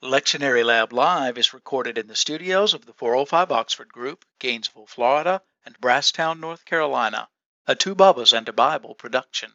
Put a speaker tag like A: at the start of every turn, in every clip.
A: Lectionary Lab Live is recorded in the studios of the 405 Oxford Group, Gainesville, Florida, and Brasstown, North Carolina, a Two Bubbas and a Bible production.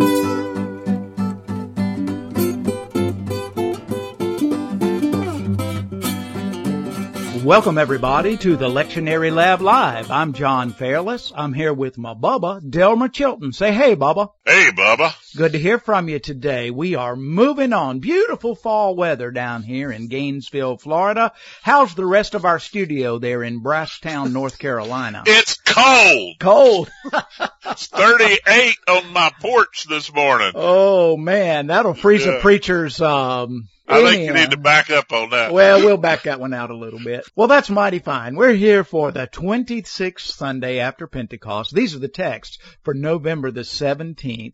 A: Welcome, everybody, to the Lectionary Lab Live. I'm John Fairless. I'm here with my Bubba, Delmer Chilton. Say hey, Bubba.
B: Hey, Bubba.
A: Good to hear from you today. We are moving on. Beautiful fall weather down here in Gainesville, Florida. How's the rest of our studio there in Brasstown, North Carolina?
B: It's cold.
A: Cold.
B: It's 38 on my porch this morning.
A: Oh, man, that'll freeze a preacher's,
B: I think you need to back up on that.
A: Well, we'll back that one out a little bit. Well, that's mighty fine. We're here for the 26th Sunday after Pentecost. These are the texts for November the 17th,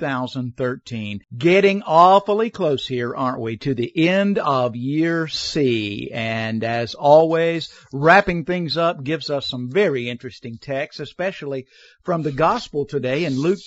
A: 2013. Getting awfully close here, aren't we, to the end of year C. And as always, wrapping things up gives us some very interesting texts, especially from the gospel today in Luke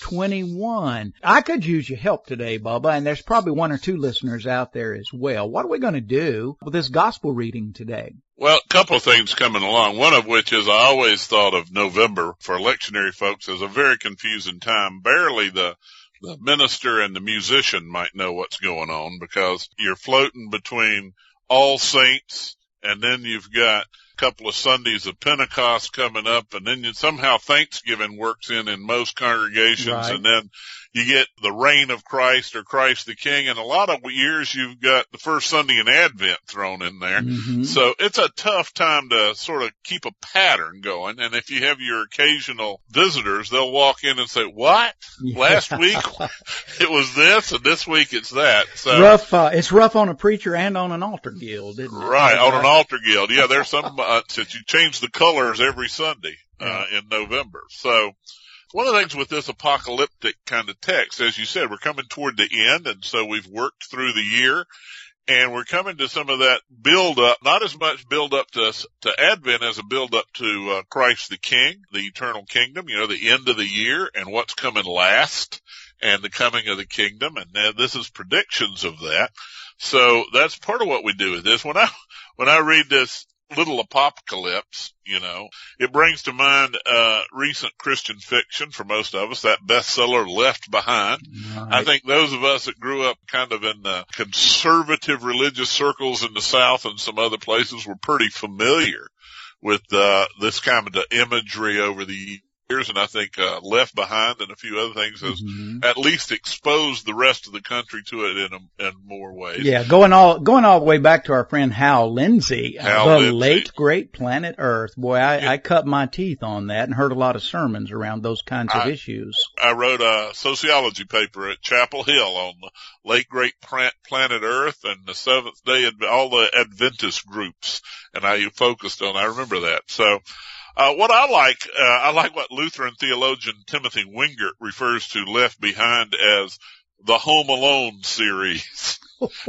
A: 21. I could use your help today, Bubba, and there's probably one or two listeners out there as well. What are we going to do with this gospel reading today?
B: Well, a couple of things coming along, one of which is I always thought of November for lectionary folks as a very confusing time. Barely the minister and the musician might know what's going on because you're floating between All Saints and then you've got a couple of Sundays of Pentecost coming up, and then somehow Thanksgiving works in most congregations, right. And then you get the reign of Christ or Christ the King, and a lot of years you've got the first Sunday in Advent thrown in there. Mm-hmm. So it's a tough time to sort of keep a pattern going, and if you have your occasional visitors, they'll walk in and say, what? Yeah. Last week it was this, and this week it's that. So
A: it's rough on a preacher and on an altar guild, isn't it?
B: Right, on an altar guild. Yeah, there's some that you change the colors every Sunday in November. So one of the things with this apocalyptic kind of text, as you said, we're coming toward the end, and so we've worked through the year, and we're coming to some of that build-up, not as much build-up to Advent as a build-up to Christ the King, the eternal kingdom, the end of the year, and what's coming last, and the coming of the kingdom, and this is predictions of that. So that's part of what we do with this. When I read this little apocalypse, it brings to mind recent Christian fiction for most of us, that bestseller Left Behind. Right. I think those of us that grew up kind of in the conservative religious circles in the South and some other places were pretty familiar with this kind of imagery over the years, and I think Left Behind and a few other things has at least exposed the rest of the country to it in more ways.
A: Yeah, going all the way back to our friend Hal Lindsey, late great Planet Earth. Boy, I cut my teeth on that and heard a lot of sermons around those kinds of issues.
B: I wrote a sociology paper at Chapel Hill on the late great Planet Earth and the Seventh Day and all the Adventist groups, and I focused on. I remember that. So. What I like what Lutheran theologian Timothy Wingert refers to Left Behind as the Home Alone series.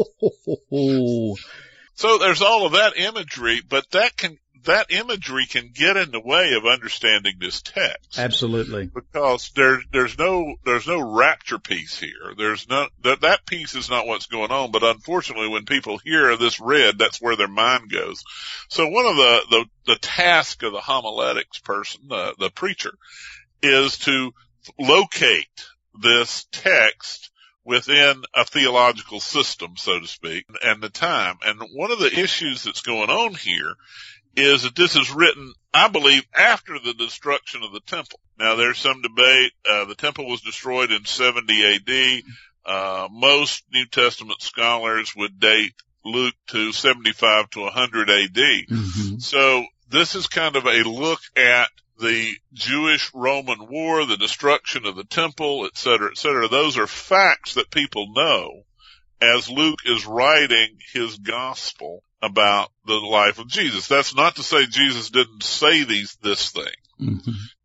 B: So there's all of that imagery, but that imagery can get in the way of understanding this text.
A: Absolutely.
B: Because there's no rapture piece here. That piece is not what's going on, but unfortunately when people hear this read, that's where their mind goes. So one of the task of the homiletics person, the preacher, is to locate this text within a theological system, so to speak, and the time. And one of the issues that's going on here is that this is written, I believe, after the destruction of the temple. Now, there's some debate. The temple was destroyed in 70 A.D. Most New Testament scholars would date Luke to 75 to 100 A.D. Mm-hmm. So this is kind of a look at the Jewish-Roman war, the destruction of the temple, et cetera, et cetera. Those are facts that people know as Luke is writing his gospel about the life of Jesus. That's not to say Jesus didn't say this thing. Mm-hmm.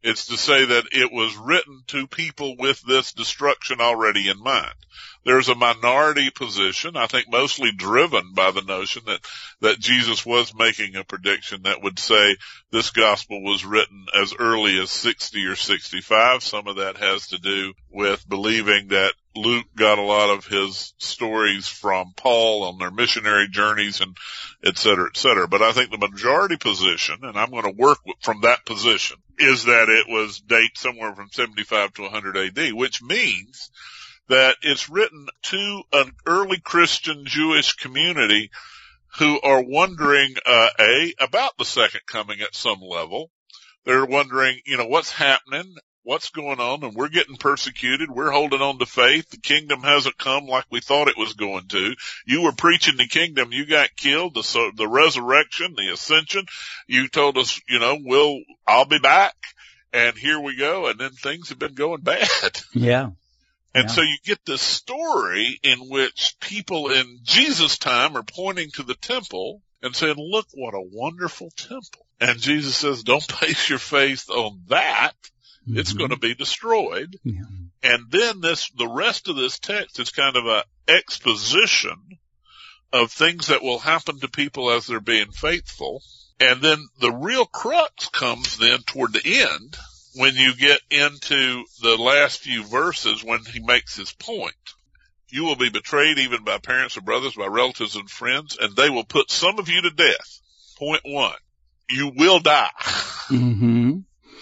B: It's to say that it was written to people with this destruction already in mind. There's a minority position, I think mostly driven by the notion that Jesus was making a prediction that would say this gospel was written as early as 60 or 65. Some of that has to do with believing that Luke got a lot of his stories from Paul on their missionary journeys and et cetera, et cetera. But I think the majority position, and I'm going to work from that position, is that it was date somewhere from 75 to 100 AD, which means that it's written to an early Christian Jewish community who are wondering, about the second coming at some level. They're wondering, what's happening? What's going on? And we're getting persecuted. We're holding on to faith. The kingdom hasn't come like we thought it was going to. You were preaching the kingdom. You got killed. The resurrection, the ascension. You told us, I'll be back. And here we go. And then things have been going bad.
A: Yeah.
B: And so you get this story in which people in Jesus' time are pointing to the temple and saying, look what a wonderful temple. And Jesus says, don't base your faith on that. Mm-hmm. It's going to be destroyed. Yeah. And then the rest of this text is kind of an exposition of things that will happen to people as they're being faithful. And then the real crux comes then toward the end, when you get into the last few verses when he makes his point. You will be betrayed even by parents or brothers, by relatives and friends, and they will put some of you to death. Point one, you will die.
A: Mm-hmm.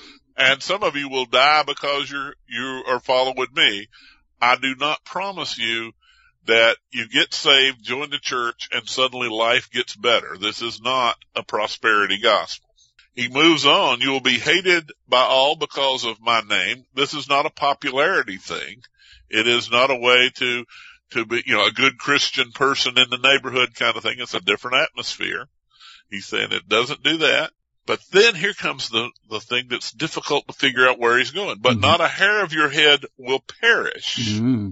B: And some of you will die because you are following me. I do not promise you that you get saved, join the church, and suddenly life gets better. This is not a prosperity gospel. He moves on. You will be hated by all because of my name. This is not a popularity thing. It is not a way to be, a good Christian person in the neighborhood kind of thing. It's a different atmosphere. He's saying it doesn't do that. But then here comes the thing that's difficult to figure out where he's going. But not a hair of your head will perish.
A: Mm-hmm.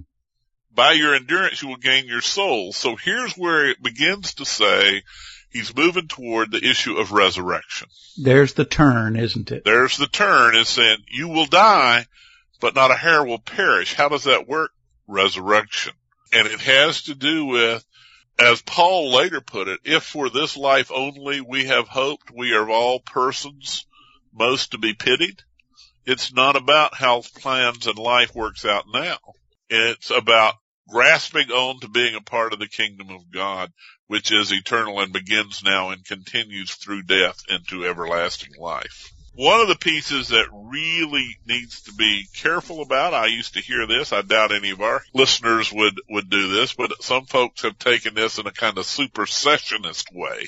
B: By your endurance, you will gain your soul. So here's where it begins to say, he's moving toward the issue of resurrection.
A: There's the turn, isn't it?
B: There's the turn. It's saying you will die, but not a hair will perish. How does that work? Resurrection. And it has to do with, as Paul later put it, if for this life only we have hoped, we are of all persons most to be pitied. It's not about how plans and life works out now. It's about grasping on to being a part of the kingdom of God, which is eternal and begins now and continues through death into everlasting life. One of the pieces that really needs to be careful about, I used to hear this, I doubt any of our listeners would do this, but some folks have taken this in a kind of supersessionist way,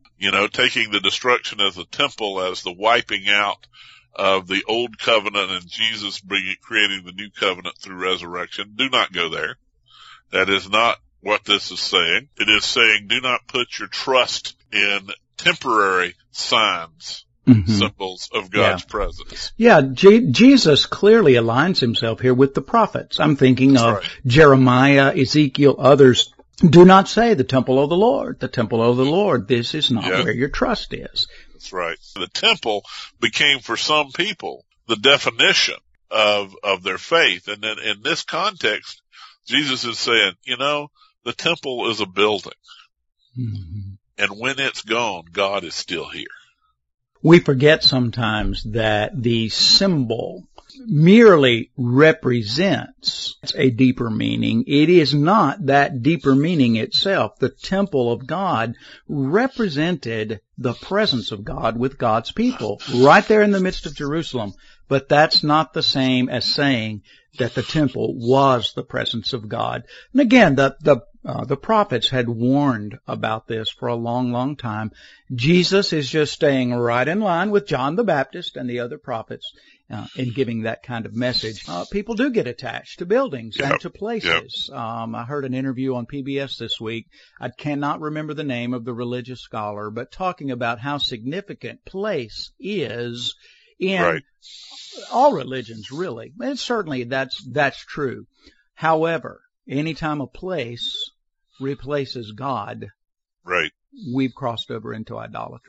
B: taking the destruction of the temple as the wiping out of the old covenant and Jesus creating the new covenant through resurrection. Do not go there. That is not what this is saying. It is saying do not put your trust in temporary signs, symbols of God's presence.
A: Yeah, Jesus clearly aligns himself here with the prophets. I'm thinking of Jeremiah, Ezekiel, others. Do not say the temple of the Lord, the temple of the Lord. This is not where your trust is.
B: That's right. The temple became for some people the definition of their faith. And then in this context, Jesus is saying, the temple is a building. Mm-hmm. And when it's gone, God is still here.
A: We forget sometimes that the symbol merely represents a deeper meaning. It is not that deeper meaning itself. The temple of God represented the presence of God with God's people right there in the midst of Jerusalem. But that's not the same as saying that the temple was the presence of God. And again, the prophets had warned about this for a long, long time. Jesus is just staying right in line with John the Baptist and the other prophets in giving that kind of message. People do get attached to buildings and to places. I heard an interview on PBS this week. I cannot remember the name of the religious scholar, but talking about how significant place is in all religions, really. And certainly that's true. However, anytime a place replaces God, we've crossed over into idolatry.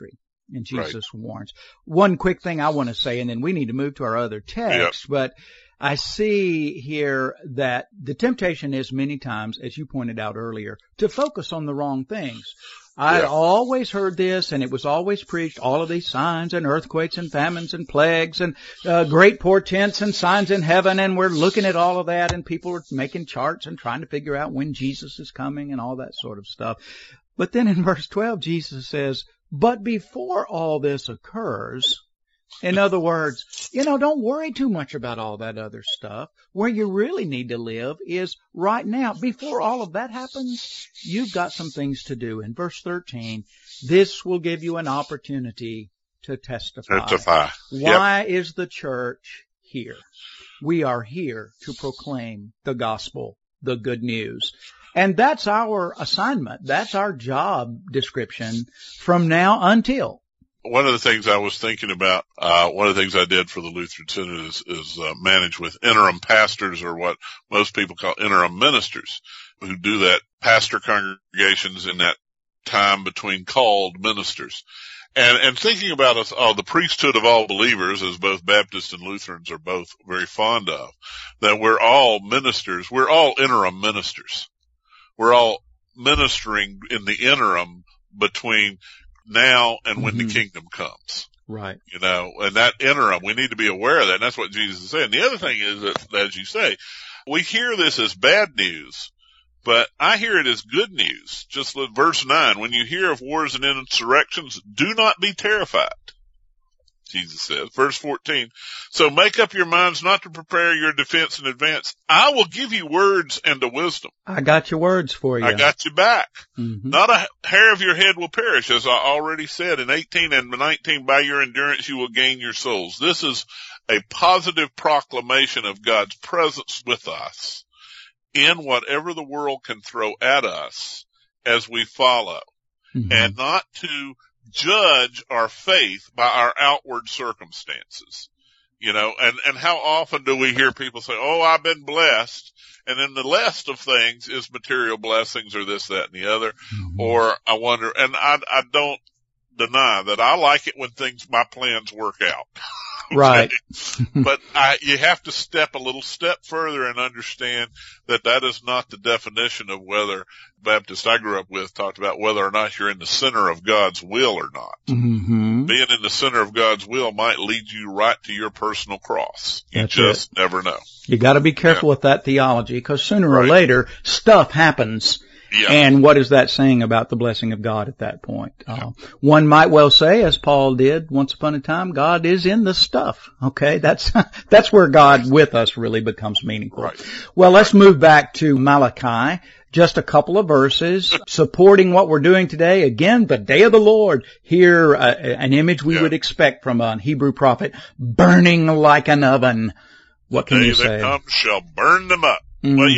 A: And Jesus warns. One quick thing I want to say, and then we need to move to our other text, but I see here that the temptation is many times, as you pointed out earlier, to focus on the wrong things. I always heard this, and it was always preached, all of these signs and earthquakes and famines and plagues and great portents and signs in heaven, and we're looking at all of that, and people are making charts and trying to figure out when Jesus is coming and all that sort of stuff. But then in verse 12, Jesus says, but before all this occurs, in other words, don't worry too much about all that other stuff. Where you really need to live is right now. Before all of that happens, you've got some things to do. In verse 13, this will give you an opportunity to testify. Why is the church here? We are here to proclaim the gospel, the good news. And that's our assignment. That's our job description from now until.
B: One of the things I was thinking about, one of the things I did for the Lutheran Synod is manage with interim pastors, or what most people call interim ministers, who do that, pastor congregations in that time between called ministers. And thinking about us, the priesthood of all believers, as both Baptists and Lutherans are both very fond of, that we're all ministers, we're all interim ministers. We're all ministering in the interim between now and when the kingdom comes.
A: Right.
B: And that interim, we need to be aware of that. And that's what Jesus is saying. The other thing is that, as you say, we hear this as bad news, but I hear it as good news. Just verse 9, when you hear of wars and insurrections, do not be terrified, Jesus says. Verse 14, so make up your minds not to prepare your defense in advance. I will give you words and a wisdom.
A: I got your words for you.
B: I got you back. Not a hair of your head will perish, as I already said in 18 and 19, by your endurance you will gain your souls. This is a positive proclamation of God's presence with us in whatever the world can throw at us as we follow, and not to judge our faith by our outward circumstances. And how often do we hear people say, oh, I've been blessed, and then the less of things is material blessings or this, that, and the other. Or I wonder, and I don't deny that I like it when my plans work out.
A: Right.
B: But you have to step a little step further and understand that is not the definition of whether Baptist I grew up with talked about whether or not you're in the center of God's will or not. Being in the center of God's will might lead you right to your personal cross. You just never know.
A: You got to be careful with that theology, because sooner or later stuff happens. And what is that saying about the blessing of God at that point? One might well say, as Paul did once upon a time, God is in the stuff. Okay, that's where God with us really becomes meaningful. Well, let's move back to Malachi. Just a couple of verses supporting what we're doing today. Again, the day of the Lord. Here, an image we would expect from a Hebrew prophet, burning like an oven. What can you say?
B: The day that comes shall burn them up. Well,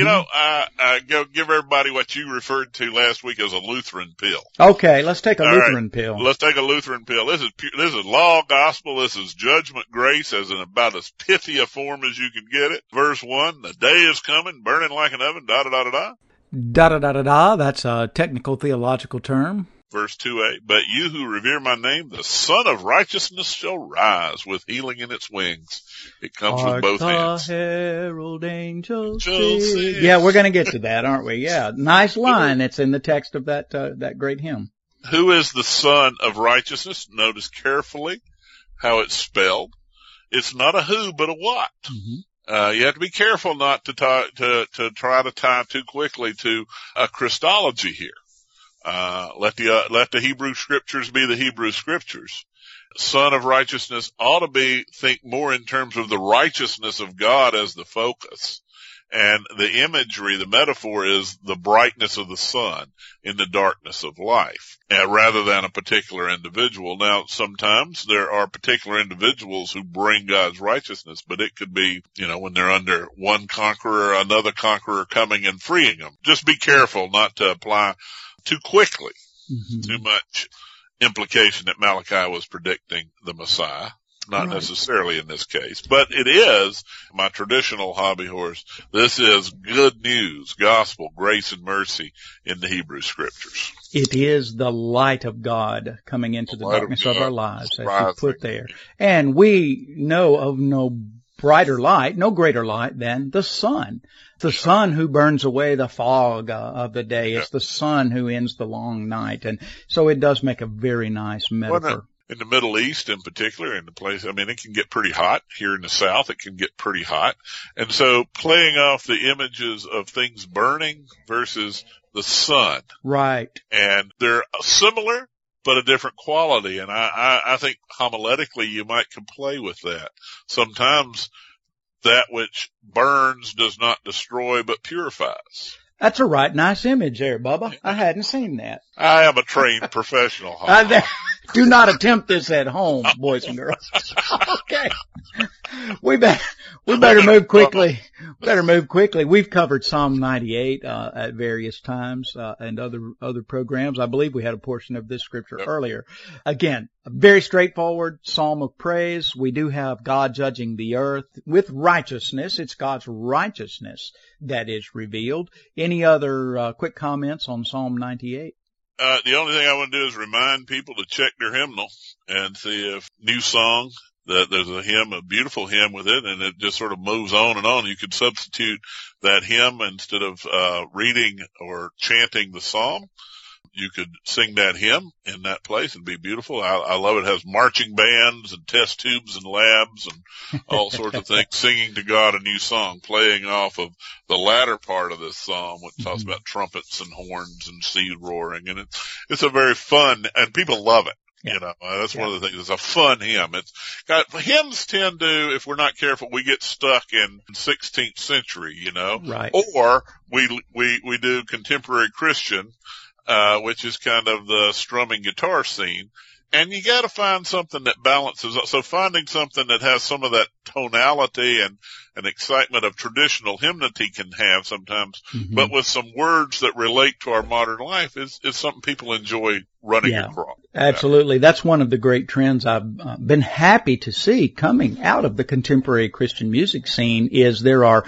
B: go give everybody what you referred to last week as a Lutheran pill.
A: Okay, let's take a Lutheran pill.
B: Let's take a Lutheran pill. This is law gospel. This is judgment grace as in about as pithy a form as you can get it. Verse 1, the day is coming, burning like an oven, da-da-da-da-da.
A: Da-da-da-da-da, that's a technical theological term.
B: Verse 2a, but you who revere my name, the Son of Righteousness shall rise with healing in its wings. It comes with both hands.
A: Herald angels sing. Yeah, we're going to get to that, aren't we? Yeah, nice line. It's in the text of that great hymn.
B: Who is the Son of Righteousness? Notice carefully how it's spelled. It's not a who, but a what. You have to be careful not to try to tie too quickly to a Christology here. Let the Hebrew scriptures be the Hebrew scriptures. Son of Righteousness ought to think more in terms of the righteousness of God as the focus. And the imagery, the metaphor is the brightness of the sun in the darkness of life, rather than a particular individual. Now, sometimes there are particular individuals who bring God's righteousness, but it could be, when they're under one conqueror, another conqueror coming and freeing them. Just be careful not to apply too quickly too much implication that Malachi was predicting the Messiah. not necessarily in this case, but it is my traditional hobby horse. This is good news, gospel, grace and mercy in the Hebrew scriptures.
A: It is the light of God coming into the darkness of our lives, as you put there. And we know of no brighter light, no greater light than the sun. The sun who burns away the fog of the day. It's the sun who ends the long night. And so it does make a very nice metaphor.
B: In the Middle East in particular, in the place, I mean, it can get pretty hot. Here in the South, it can get pretty hot. And so playing off the images of things burning versus the sun.
A: Right.
B: And they're similar, but a different quality. And I think homiletically you might can play with that. Sometimes that which burns does not destroy, but purifies.
A: That's a right nice image there, Bubba. I hadn't seen that.
B: I am a trained professional.
A: Do not attempt this at home, boys and girls. Okay. We better move quickly. We've covered Psalm 98, at various times, and other programs. I believe we had a portion of this scripture earlier. Again, a very straightforward psalm of praise. We do have God judging the earth with righteousness. It's God's righteousness that is revealed. Any other, quick comments on Psalm 98?
B: The only thing I want to do is remind people to check their hymnal and see if new song, that there's a hymn, a beautiful hymn with it, and it just sort of moves on and on. You could substitute that hymn instead of reading or chanting the psalm. You could sing that hymn in that place and be beautiful. I love it. It has marching bands and test tubes and labs and all sorts of things, singing to God a new song, playing off of the latter part of this psalm, which talks about trumpets and horns and sea roaring. And it's a very fun, and people love it. You know, that's one of the things. It's a fun hymn. Hymns tend to, if we're not careful, we get stuck in 16th century, you know,
A: right.
B: Or we do contemporary Christian, which is kind of the strumming guitar scene. And you gotta find something that balances up. So finding something that has some of that tonality and excitement of traditional hymnody can have sometimes, but with some words that relate to our modern life is something people enjoy running across.
A: Absolutely. That's one of the great trends I've been happy to see coming out of the contemporary Christian music scene is there are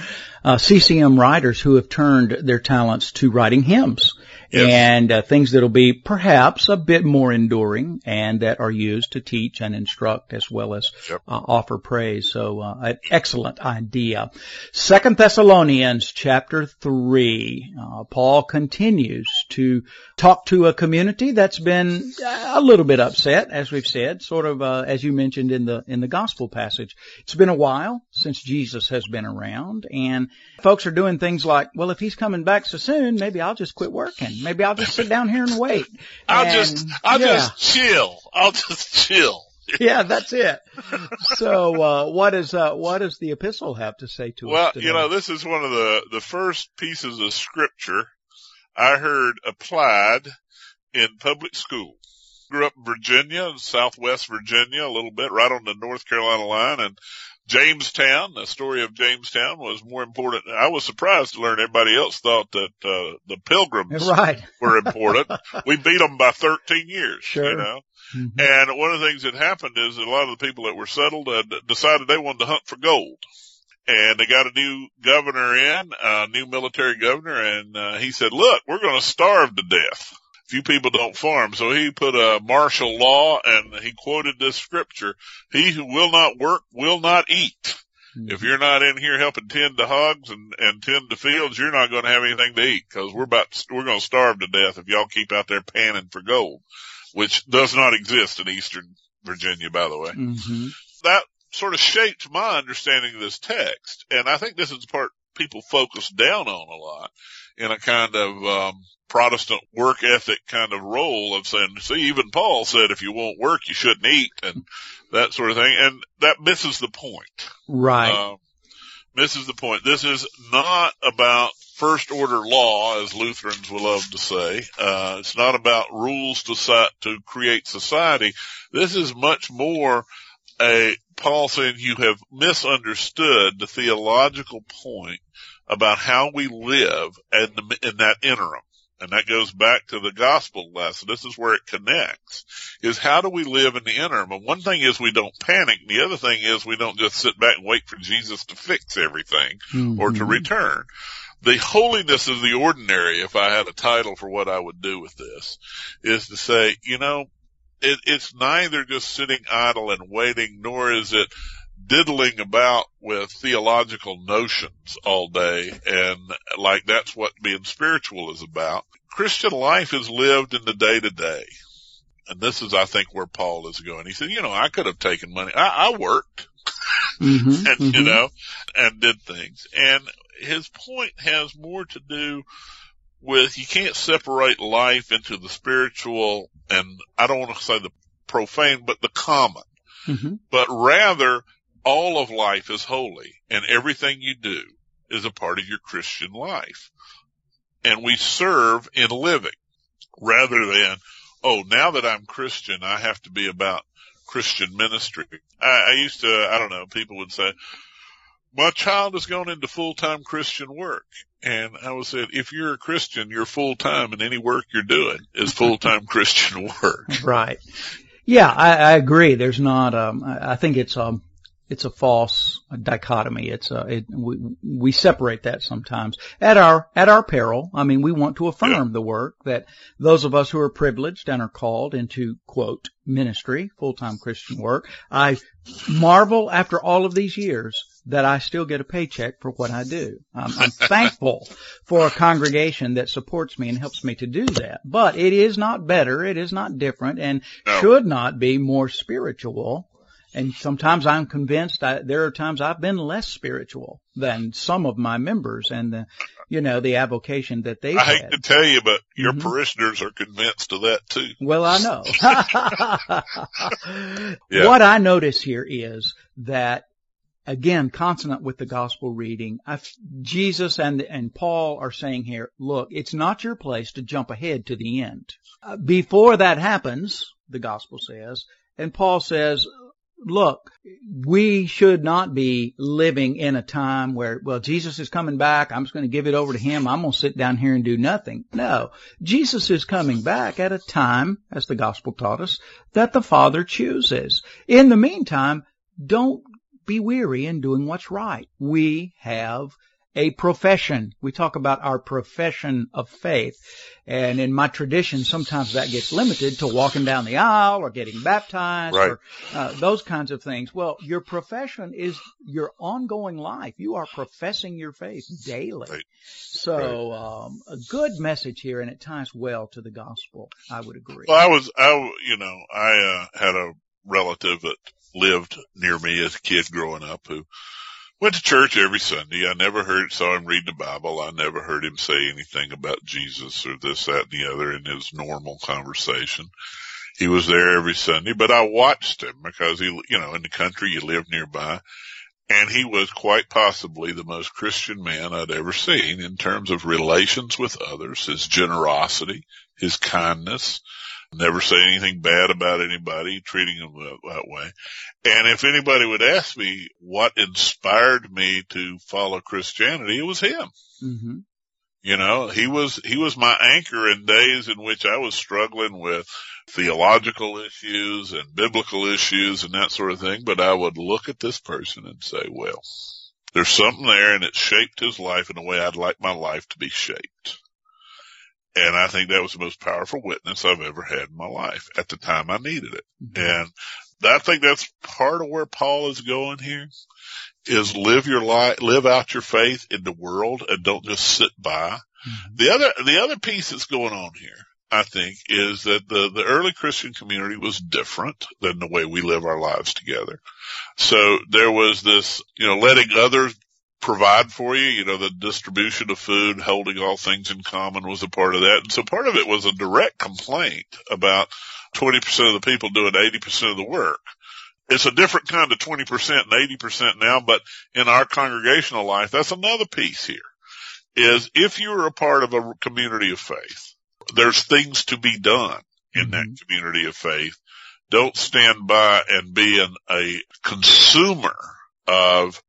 A: CCM writers who have turned their talents to writing hymns. Yes. And things that'll be perhaps a bit more enduring and that are used to teach and instruct as well as offer praise. So an excellent idea. 2 Thessalonians chapter 3. Paul continues to talk to a community that's been a little bit upset, as we've said, sort of as you mentioned in the gospel passage. It's been a while since Jesus has been around, and folks are doing things like, well, if he's coming back so soon, maybe I'll just quit working. Maybe I'll just sit down here and wait.
B: I'll just chill. I'll just chill.
A: Yeah, that's it. So, what does the epistle have to say to us today?
B: Well, you know, this is one of the first pieces of scripture I heard applied in public school. Grew up in Virginia, southwest Virginia, a little bit, right on the North Carolina line, and Jamestown, the story of Jamestown was more important. I was surprised to learn everybody else thought that the Pilgrims were important. We beat them by 13 years, you know. Mm-hmm. And one of the things that happened is that a lot of the people that were settled decided they wanted to hunt for gold. And they got a new governor in, a new military governor, and he said, look, we're going to starve to death if you people don't farm. So he put a martial law, and he quoted this scripture, he who will not work will not eat. Mm-hmm. If you're not in here helping tend to hogs and tend to fields, you're not going to have anything to eat, because we're going to starve to death if y'all keep out there panning for gold, which does not exist in eastern Virginia, by the way. Mm-hmm. That sort of shaped my understanding of this text. And I think this is the part people focus down on a lot in a kind of Protestant work ethic kind of role of saying, see, even Paul said if you won't work, you shouldn't eat, and that sort of thing. And that misses the point.
A: Right.
B: Misses the point. This is not about first order law, as Lutherans will love to say. It's not about rules to create society. This is much more Paul saying you have misunderstood the theological point about how we live in that interim. and that goes back to the gospel lesson. This is where it connects, is how do we live in the interim? And one thing is we don't panic. The other thing is we don't just sit back and wait for Jesus to fix everything or to return. The holiness of the ordinary, if I had a title for what I would do with this, is to say, it's neither just sitting idle and waiting, nor is it diddling about with theological notions all day, and like that's what being spiritual is about. Christian life is lived in the day-to-day. And this is, I think, where Paul is going. He said, I could have taken money. I worked, and did things. And his point has more to do with you can't separate life into the spiritual and I don't want to say the profane, but the common. But rather, all of life is holy, and everything you do is a part of your Christian life. And we serve in living, rather than, now that I'm Christian, I have to be about Christian ministry. I used to, people would say, my child has gone into full-time Christian work. And I would say, if you're a Christian, you're full-time, and any work you're doing is full-time Christian work.
A: Right. Yeah, I agree. There's not, I think it's a false dichotomy. We separate that sometimes at our peril. I mean, we want to affirm the work that those of us who are privileged and are called into, quote, ministry, full-time Christian work. I marvel after all of these years that I still get a paycheck for what I do. I'm thankful for a congregation that supports me and helps me to do that. But it is not better. It is not different, and should not be more spiritual. And sometimes I'm convinced there are times I've been less spiritual than some of my members and the avocation that they've had.
B: I hate to tell you, but your parishioners are convinced of that too.
A: Well, I know. What I notice here is that, again, consonant with the gospel reading, Jesus and Paul are saying here, look, it's not your place to jump ahead to the end. Before that happens, the gospel says, and Paul says, look, we should not be living in a time where, Jesus is coming back. I'm just going to give it over to him. I'm going to sit down here and do nothing. No, Jesus is coming back at a time, as the gospel taught us, that the Father chooses. In the meantime, don't be weary in doing what's right. We have a profession. We talk about our profession of faith. And in my tradition, sometimes that gets limited to walking down the aisle or getting baptized or those kinds of things. Well, your profession is your ongoing life. You are professing your faith daily. Right. So a good message here, and it ties well to the gospel, I would agree.
B: Well, I had a relative that lived near me as a kid growing up who went to church every Sunday. I never saw him read the Bible. I never heard him say anything about Jesus or this, that, and the other in his normal conversation. He was there every Sunday, but I watched him because in the country you live nearby, and he was quite possibly the most Christian man I'd ever seen in terms of relations with others, his generosity, his kindness. Never say anything bad about anybody, treating them that way. And if anybody would ask me what inspired me to follow Christianity, it was him. Mm-hmm. He was my anchor in days in which I was struggling with theological issues and biblical issues and that sort of thing. But I would look at this person and say, well, there's something there, and it shaped his life in a way I'd like my life to be shaped. And I think that was the most powerful witness I've ever had in my life at the time I needed it. Mm-hmm. And I think that's part of where Paul is going here, is live your life, live out your faith in the world, and don't just sit by. Mm-hmm. The other piece that's going on here, I think, is that the early Christian community was different than the way we live our lives together. So there was this, letting others provide for you, the distribution of food, holding all things in common was a part of that. And so part of it was a direct complaint about 20% of the people doing 80% of the work. It's a different kind of 20% and 80% now, but in our congregational life, that's another piece here, is if you're a part of a community of faith, there's things to be done in that community of faith. Don't stand by and be a consumer of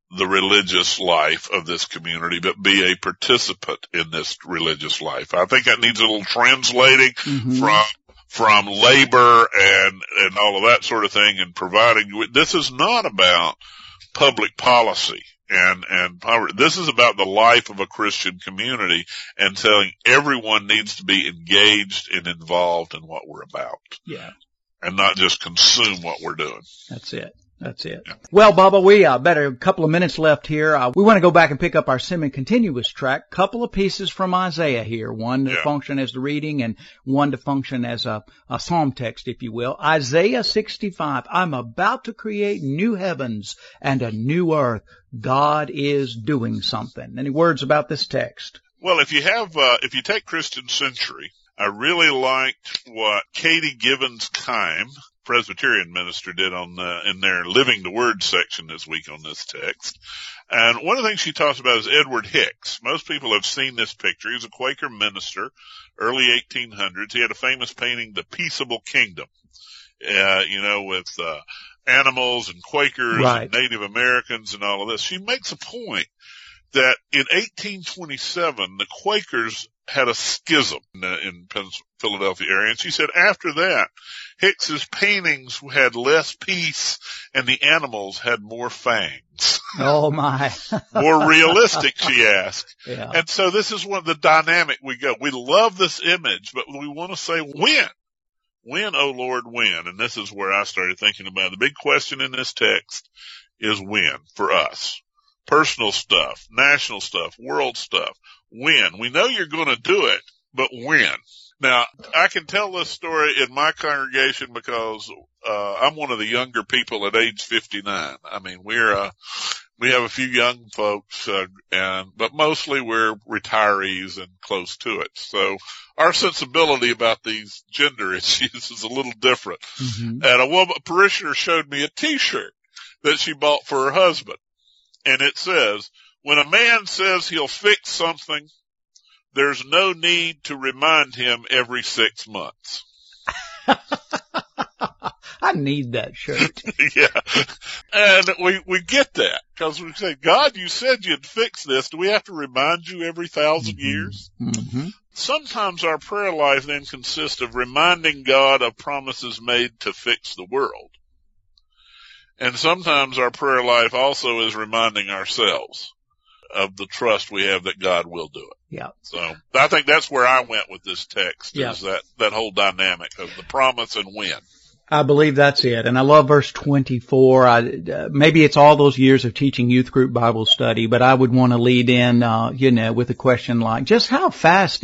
B: the religious life of this community, but be a participant in this religious life. I think that needs a little translating from labor and all of that sort of thing and providing. This is not about public policy and poverty. This is about the life of a Christian community and telling everyone needs to be engaged and involved in what we're about.
A: Yeah.
B: And not just consume what we're doing.
A: That's it. That's it. Yeah. Well, Bubba, we better a couple of minutes left here. We want to go back and pick up our semi-continuous track. Couple of pieces from Isaiah here. One to function as the reading and one to function as a psalm text, if you will. Isaiah 65. I'm about to create new heavens and a new earth. God is doing something. Any words about this text?
B: Well, if you take Christian Century, I really liked what Katie Givens-Kime, Presbyterian minister, did in their Living the Word section this week on this text. And one of the things she talks about is Edward Hicks. Most people have seen this picture. He was a Quaker minister, early 1800s. He had a famous painting, The Peaceable Kingdom, with animals and Quakers and Native Americans and all of this. She makes a point that in 1827, the Quakers had a schism in Philadelphia area. And she said after that, Hicks's paintings had less peace and the animals had more fangs.
A: Oh my.
B: More realistic, she asked.
A: Yeah.
B: And so this is one of the dynamic we go. We love this image, but we want to say when. When, oh Lord, when? And this is where I started thinking about it. The big question in this text is when for us. Personal stuff, national stuff, world stuff. When? We know you're going to do it, but when? Now, I can tell this story in my congregation because I'm one of the younger people at age 59. I mean, we have a few young folks, but mostly we're retirees and close to it. So our sensibility about these gender issues is a little different. Mm-hmm. And a parishioner showed me a T-shirt that she bought for her husband. And it says, when a man says he'll fix something, there's no need to remind him every 6 months.
A: I need that shirt.
B: Yeah. And we get that because we say, God, you said you'd fix this. Do we have to remind you every 1,000 years?
A: Mm-hmm.
B: Sometimes our prayer life then consists of reminding God of promises made to fix the world. And sometimes our prayer life also is reminding ourselves of the trust we have that God will do it.
A: Yeah.
B: So I think that's where I went with this text, is that whole dynamic of the promise and when.
A: I believe that's it. And I love verse 24. Maybe it's all those years of teaching youth group Bible study, but I would want to lead in, with a question like, just how fast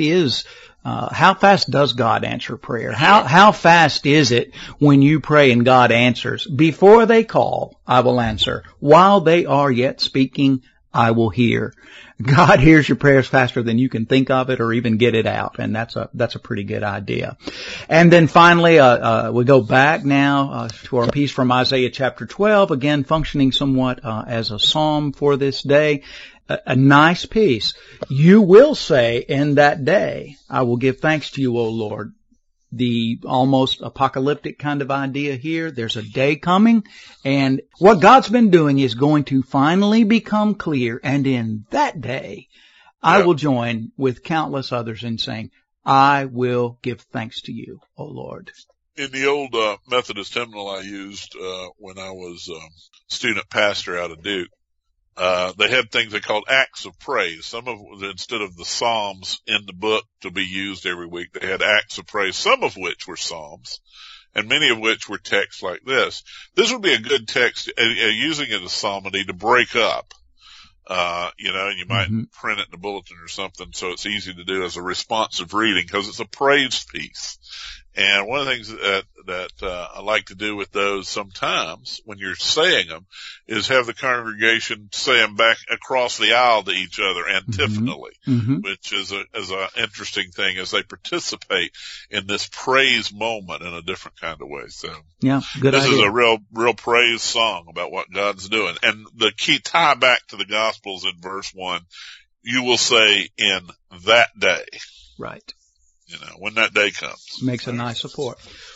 A: does God answer prayer? How fast is it when you pray and God answers? Before they call, I will answer. While they are yet speaking, I will hear. God hears your prayers faster than you can think of it or even get it out. And that's a pretty good idea. And then finally, we go back now, to our piece from Isaiah chapter 12, again functioning somewhat, as a psalm for this day. A nice piece. You will say in that day, I will give thanks to you, O Lord. The almost apocalyptic kind of idea here. There's a day coming, and what God's been doing is going to finally become clear, and in that day, I will join with countless others in saying, I will give thanks to you, O Lord.
B: In the old Methodist hymnal I used when I was student pastor out of Duke, they had things they called acts of praise. Some of, instead of the Psalms in the book to be used every week, they had acts of praise, some of which were Psalms, and many of which were texts like this. This would be a good text, using it as psalmody to break up. And you might print it in a bulletin or something so it's easy to do as a responsive reading because it's a praise piece. And one of the things that I like to do with those sometimes when you're saying them is have the congregation say them back across the aisle to each other antiphonally, which is a interesting thing as they participate in this praise moment in a different kind of way. So
A: yeah, good
B: this
A: idea.
B: is a real praise song about what God's doing. And the key tie back to the Gospels in verse 1, you will say in that day.
A: Right.
B: When that day comes.
A: Makes a nice support.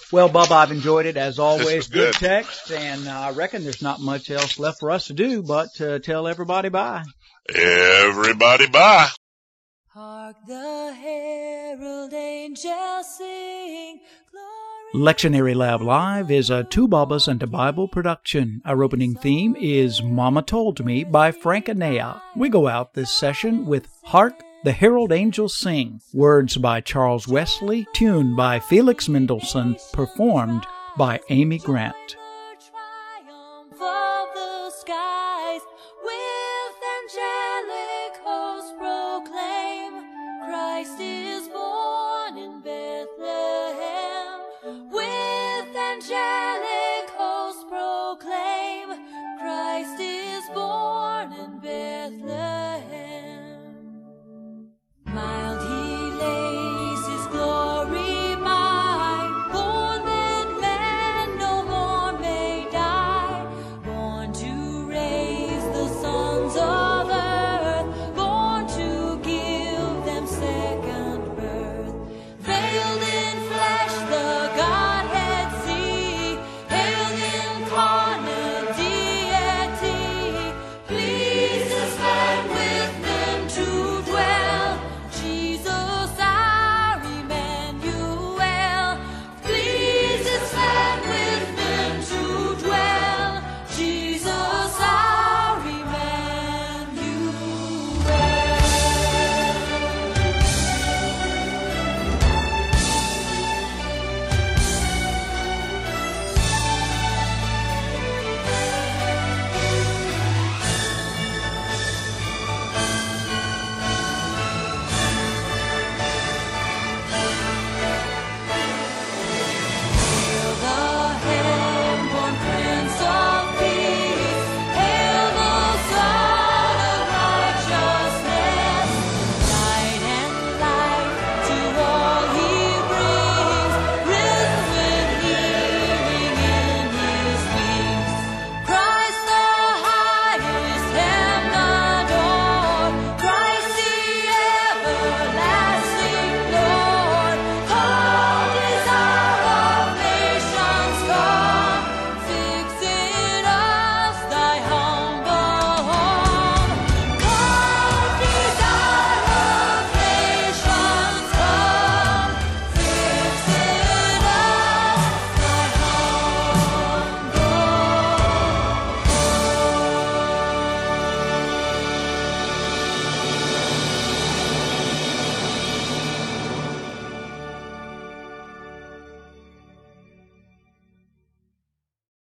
A: Well, Bubba, I've enjoyed it as always.
B: Good.
A: Text, and I reckon there's not much else left for us to do but to tell everybody bye.
B: Everybody bye.
C: Hark the herald angels sing.
A: Lectionary Lab Live is a Two Bubbas and a Bible production. Our opening theme is Mama Told Me by Frank Anea. We go out this session with Hark the Herald Angels Sing, words by Charles Wesley, tune by Felix Mendelssohn, performed by Amy Grant.
C: Christ is born in Bethlehem with angelic